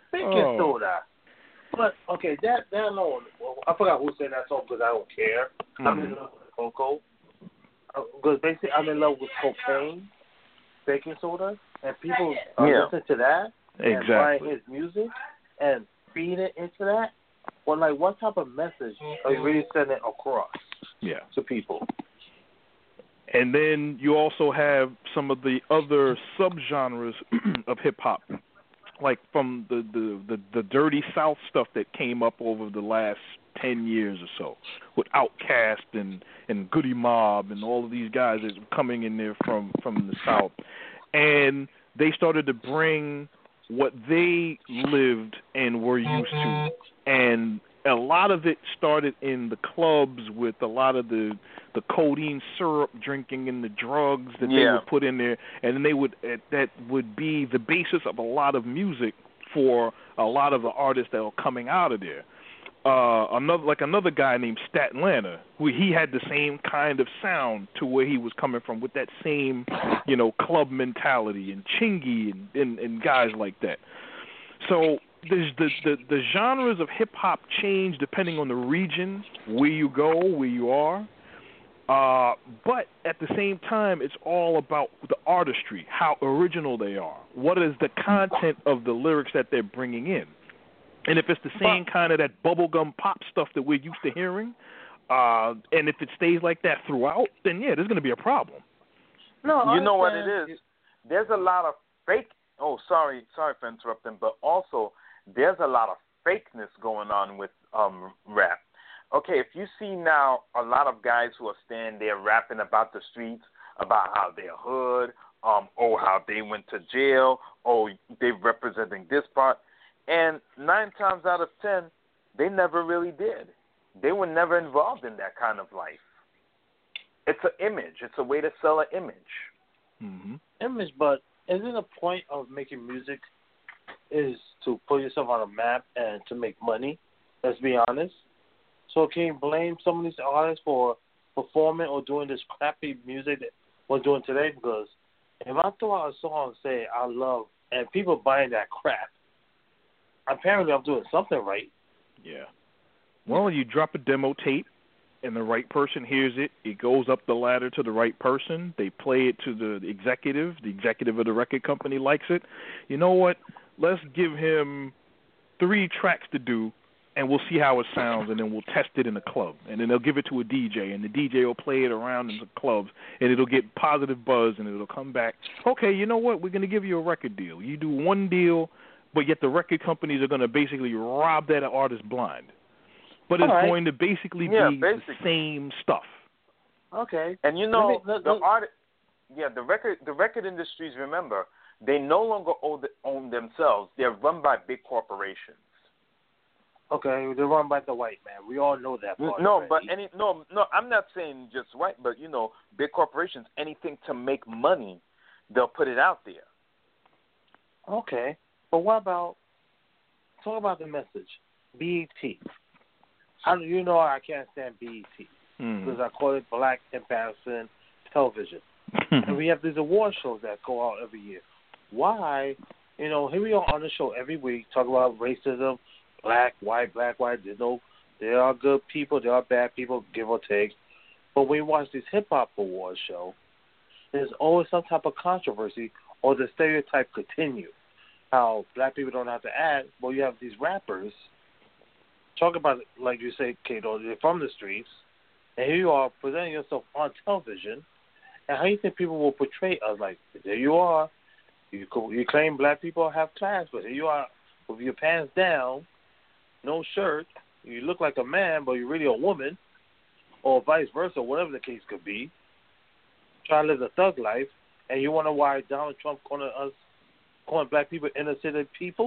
Speaker 1: But, okay, that alone, I forgot who said that song because I don't care. I'm in love with cocoa. Because basically I'm in love with cocaine, baking soda, and people listen to that and buying his music and feed it into that. Well, like, what type of message are you really sending across to people?
Speaker 3: And then you also have some of the other subgenres of hip-hop, like from the Dirty South stuff that came up over the last 10 years or so, with Outkast and Goody Mob and all of these guys that were coming in there from the South. And they started to bring what they lived and were used to. And a lot of it started in the clubs with a lot of the codeine syrup drinking and the drugs that they would put in there, and then that would be the basis of a lot of music for a lot of the artists that were coming out of there. Another guy named Statlanta, who he had the same kind of sound to where he was coming from, with that same, club mentality, and Chingy and guys like that. So the genres of hip hop change depending on the region, where you go, where you are. But at the same time, it's all about the artistry, how original they are. What is the content of the lyrics that they're bringing in? And if it's the same kind of that bubblegum pop stuff that we're used to hearing, and if it stays like that throughout, then there's going to be a problem.
Speaker 4: No, you know what it is? There's a lot of fake. Oh, sorry for interrupting, but also there's a lot of fakeness going on with rap. Okay, if you see now a lot of guys who are standing there rapping about the streets, about how they're hood, how they went to jail, they're representing this part, and 9 times out of 10, they never really did. They were never involved in that kind of life. It's an image. It's a way to sell an image.
Speaker 1: Mm-hmm. Image, but isn't the point of making music is to put yourself on a map and to make money? Let's be honest. So can you blame some of these artists for performing or doing this crappy music that we're doing today? Because if I throw out a song and say I love, and people buying that crap, apparently I'm doing something right. Yeah.
Speaker 3: Well, you drop a demo tape, and the right person hears it. It goes up the ladder to the right person. They play it to the executive. The executive of the record company likes it. You know what? Let's give him 3 tracks to do, and we'll see how it sounds, and then we'll test it in a club. And then they'll give it to a DJ, and the DJ will play it around in the clubs, and it'll get positive buzz, and it'll come back. Okay, you know what? We're going to give you a record deal. You do one deal, but yet the record companies are going to basically rob that artist blind. But it's going to basically be the same stuff.
Speaker 1: Okay.
Speaker 4: And the record industries, remember, they no longer own themselves. They're run by big corporations.
Speaker 1: Okay, they're run by the white man. We all know that part.
Speaker 4: No, but I'm not saying just white, but big corporations, anything to make money, they'll put it out there.
Speaker 1: Okay, but what about talk about the message, BET. I can't stand BET because I call it Black Embarrassing Television. And we have these award shows that go out every year. Why? Here we are on the show every week talking about racism, black, white. There are good people, there are bad people, give or take. But when we watch these hip-hop award shows, there's always some type of controversy or the stereotype continue. How black people don't have to act. Well, you have these rappers talk about it, like you say, Kato, they're from the streets, and here you are presenting yourself on television And how do you think people will portray us? Like, there you are. You claim black people have class, but here you are with your pants down, no shirt. You look like a man, but you're really a woman, or vice versa, whatever the case could be. Try to live the thug life, and you wonder why Donald Trump calling black people inner city people?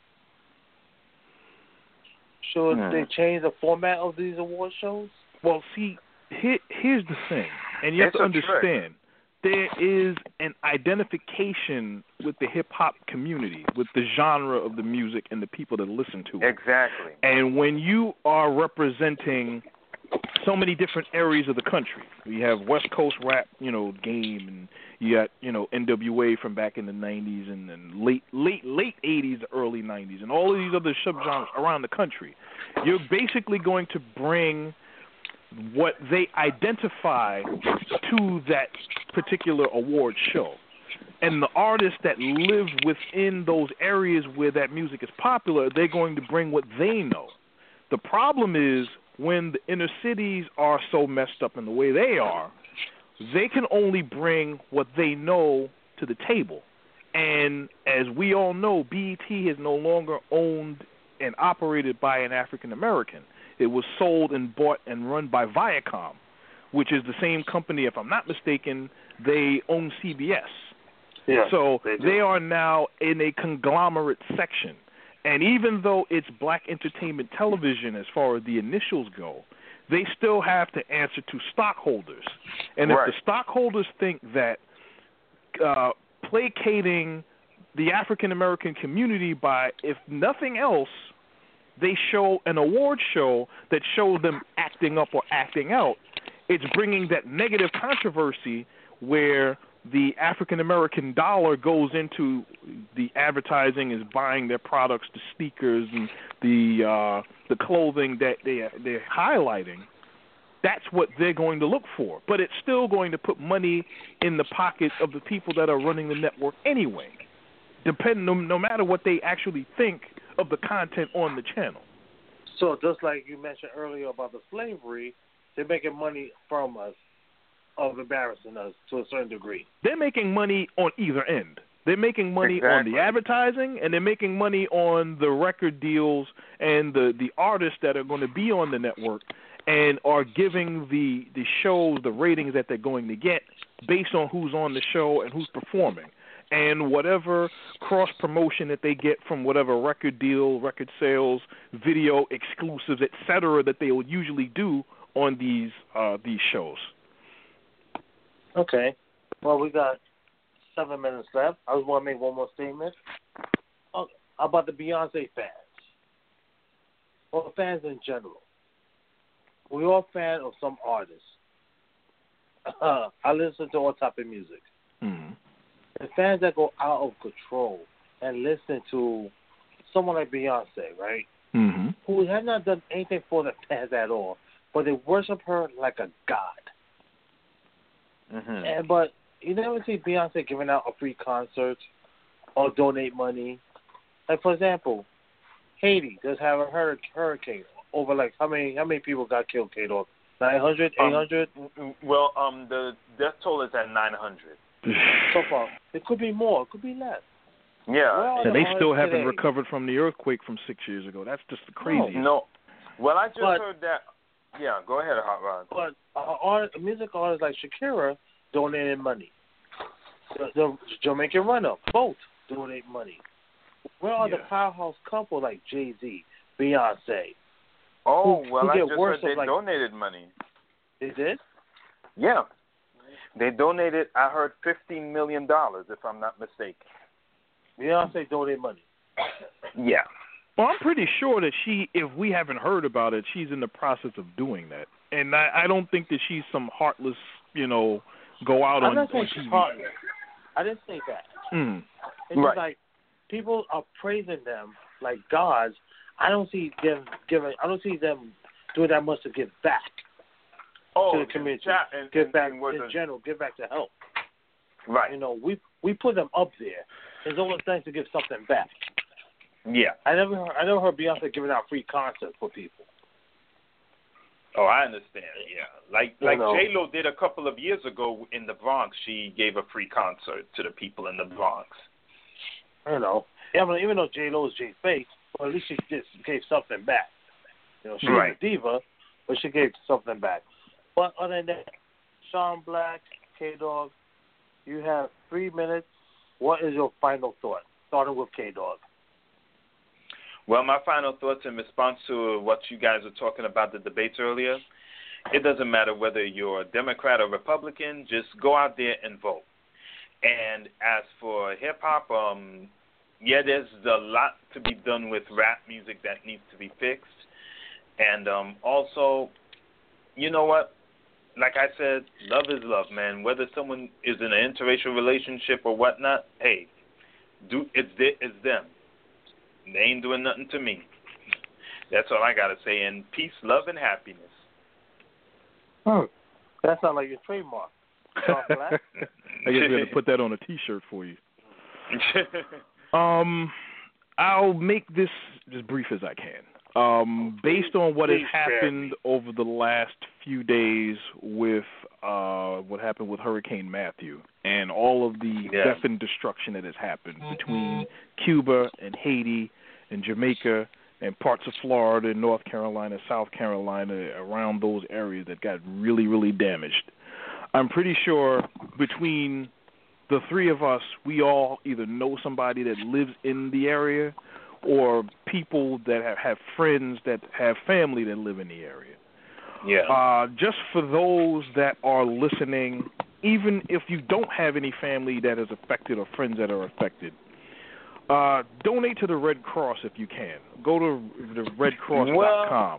Speaker 1: Should they change the format of these award shows?
Speaker 3: Well, see, here's the thing, and you have to understand, there is an identification with the hip-hop community, with the genre of the music and the people that listen to it.
Speaker 4: Exactly.
Speaker 3: And when you are representing so many different areas of the country, we have West Coast rap, Game, and you got, NWA from back in the 90s and then late 80s, early 90s, and all of these other subgenres around the country. You're basically going to bring what they identify to that particular award show. And the artists that live within those areas where that music is popular, they're going to bring what they know. The problem is when the inner cities are so messed up in the way they are, they can only bring what they know to the table. And as we all know, BET is no longer owned and operated by an African American. It was sold and bought and run by Viacom, which is the same company, if I'm not mistaken, they own CBS.
Speaker 1: Yeah,
Speaker 3: so they are now in a conglomerate section. And even though it's Black Entertainment Television as far as the initials go, they still have to answer to stockholders. And if the stockholders think that placating the African-American community by, if nothing else, they show an award show that shows them acting up or acting out, it's bringing that negative controversy where the African-American dollar goes into the advertising, is buying their products, the sneakers and the clothing that they're highlighting. That's what they're going to look for. But it's still going to put money in the pockets of the people that are running the network anyway, no matter what they actually think of the content on the channel.
Speaker 1: So just like you mentioned earlier about the slavery, they're making money from us of embarrassing us to a certain degree.
Speaker 3: They're making money on either end. They're making money on the advertising, and they're making money on the record deals and the artists that are going to be on the network and are giving the shows the ratings that they're going to get based on who's on the show and who's performing. And whatever cross-promotion that they get from whatever record deal, record sales, video exclusives, etc., that they will usually do on these shows.
Speaker 1: Okay. Well, we got 7 minutes left. I just want to make one more statement about the Beyonce fans, or fans in general. We're all fans of some artists. I listen to all type of music.
Speaker 3: Mm-hmm.
Speaker 1: The fans that go out of control and listen to someone like Beyonce, right?
Speaker 3: Mm-hmm.
Speaker 1: Who has not done anything for the fans at all, but they worship her like a god.
Speaker 4: Mm-hmm.
Speaker 1: But you never see Beyonce giving out a free concert or donate money. Like, for example, Haiti does have a hurricane over, like, how many people got killed, Kato? 900, 800?
Speaker 4: Well, the death toll is at 900.
Speaker 1: So far. It could be more. It could be less.
Speaker 4: Yeah.
Speaker 3: And they still haven't recovered from the earthquake from 6 years ago. That's just the craziest.
Speaker 4: No. Well, I just heard that. Yeah, go ahead, Hot Rod.
Speaker 1: But music artists like Shakira donated money. The Jamaican Runner, both donate money. Where are the powerhouse couple like Jay-Z, Beyonce?
Speaker 4: Oh,
Speaker 1: who
Speaker 4: I just heard they donated money.
Speaker 1: They did?
Speaker 4: Yeah. They donated, I heard, $15 million, if I'm not mistaken.
Speaker 1: Beyonce donated money.
Speaker 4: Yeah.
Speaker 3: Well, I'm pretty sure that if we haven't heard about it, she's in the process of doing that. And I don't think that she's some heartless, go out on TV. I'm not saying she's heartless.
Speaker 1: I didn't say that. It's
Speaker 3: right.
Speaker 1: Just like people are praising them like gods. I don't see them doing that much to give back to the community. Give back in general. Give back to help.
Speaker 4: Right.
Speaker 1: We put them up there. It's always nice to give something back.
Speaker 4: Yeah.
Speaker 1: I never heard Beyonce giving out free concerts for people.
Speaker 4: Oh, I understand. Yeah, like
Speaker 1: know.
Speaker 4: J-Lo did a couple of years ago in the Bronx. She gave a free concert to the people in the Bronx.
Speaker 1: You know, even though J-Lo is J-Face, well, at least she just gave something back. You know, she's a diva, but she gave something back. But other than that, Sean Black, K-Dog, you have 3 minutes. What is your final thought? Starting with K-Dog.
Speaker 4: Well, my final thoughts in response to what you guys were talking about the debates earlier, it doesn't matter whether you're a Democrat or Republican, just go out there and vote. And as for hip-hop, yeah, there's a lot to be done with rap music that needs to be fixed. And also, you know what? Like I said, love is love, man. Whether someone is in an interracial relationship or whatnot, hey, it's them. They ain't doing nothing to me. That's all I got to say. And peace, love, and happiness.
Speaker 1: That sounds like your trademark.
Speaker 3: I guess we're going to put that on a T-shirt for you. I'll make this as brief as I can. Based on what has happened over the last few days with what happened with Hurricane Matthew and all of the death and destruction that has happened between Cuba and Haiti and Jamaica and parts of Florida and North Carolina, South Carolina, around those areas that got really, really damaged. I'm pretty sure between the three of us, we all either know somebody that lives in the area or people that have friends that have family that live in the area.
Speaker 4: Yeah.
Speaker 3: Just for those that are listening, even if you don't have any family that is affected or friends that are affected, donate to the Red Cross if you can. Go to the redcross.com.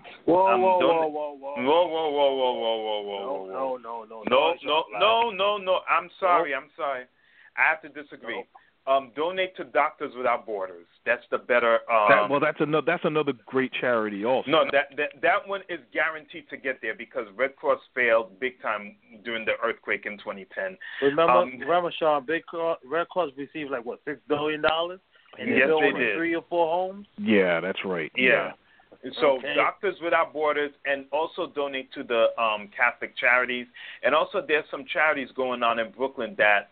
Speaker 4: No. I'm sorry. I have to disagree. Donate to Doctors Without Borders. That's the better.
Speaker 3: That's another great charity also.
Speaker 4: No, that one is guaranteed to get there because Red Cross failed big time during the earthquake in 2010.
Speaker 1: Remember, Sean, Red Cross received $6 billion, and they built only 3 or 4 homes.
Speaker 3: Yeah, that's right.
Speaker 4: Yeah. So Doctors Without Borders, and also donate to the Catholic charities, and also there's some charities going on in Brooklyn that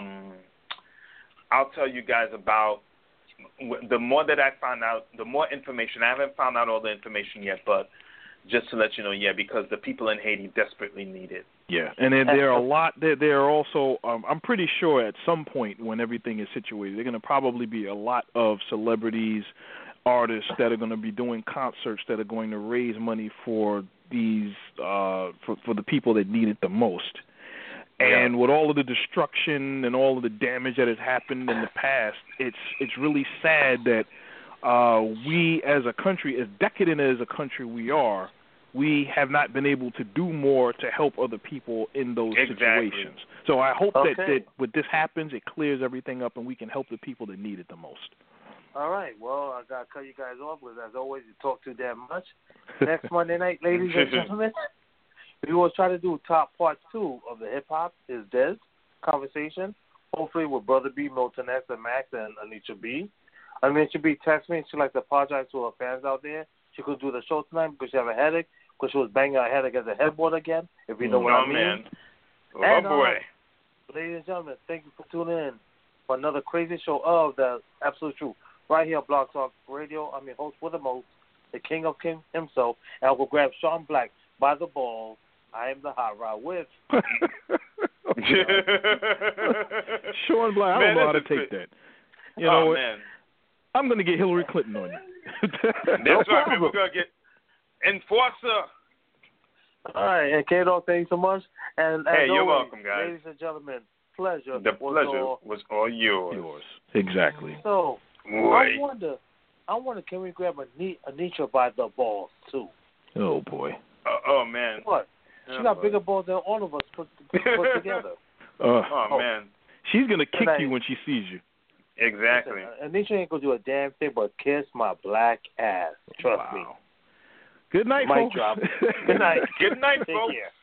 Speaker 4: I'll tell you guys about. The more that I find out, the more information. I haven't found out all the information yet, but just to let you know, because the people in Haiti desperately need it.
Speaker 3: Yeah, and there are a lot. There are also, I'm pretty sure at some point when everything is situated, there are going to probably be a lot of celebrities, artists that are going to be doing concerts that are going to raise money for these, for the people that need it the most. And with all of the destruction and all of the damage that has happened in the past, it's really sad that we as a country, as decadent as a country we have not been able to do more to help other people in those situations. So I hope that when this happens, it clears everything up and we can help the people that need it the most.
Speaker 1: All right. Well, I got to cut you guys off because, as always, you talk too damn much. Next Monday night, ladies and gentlemen, we will try to do top part 2 of the Hip Hop is Des conversation, hopefully with Brother B, Milton X, and Max, and Anisha B. Anisha B texted me and she'd like to apologize to her fans out there. She couldn't do the show tonight because she had a headache, because she was banging her head against the headboard again, if you know what I mean.
Speaker 4: Man.
Speaker 1: And,
Speaker 4: boy.
Speaker 1: Ladies and gentlemen, thank you for tuning in for another crazy show of The Absolute Truth, right here on Blog Talk Radio. I'm your host with the most, the King of Kings himself, and I will grab Sean Black by the balls. I am the hot rod with.
Speaker 3: Sean Black, I don't know how to take that. You know what? Man. I'm going to get Hillary Clinton on you.
Speaker 4: That's right, man. We're going to get Enforcer.
Speaker 1: All right, and K-Dog, thank you so much. And
Speaker 4: hey, you're
Speaker 1: always,
Speaker 4: welcome, guys.
Speaker 1: Ladies and gentlemen, pleasure.
Speaker 4: The pleasure was all yours.
Speaker 3: Exactly.
Speaker 1: So, I wonder, can we grab Anisha by the balls, too?
Speaker 3: Oh, boy.
Speaker 4: Oh, man.
Speaker 1: What? She got bigger balls than all of us put together.
Speaker 4: Man.
Speaker 3: She's going to kick you when she sees you.
Speaker 4: Exactly.
Speaker 1: Listen, Anisha ain't going to do a damn thing but kiss my black ass. Trust me.
Speaker 3: Good night,
Speaker 1: Mic
Speaker 3: folks.
Speaker 1: drop. Good night.
Speaker 4: Good night,
Speaker 1: Take
Speaker 4: folks.
Speaker 1: care.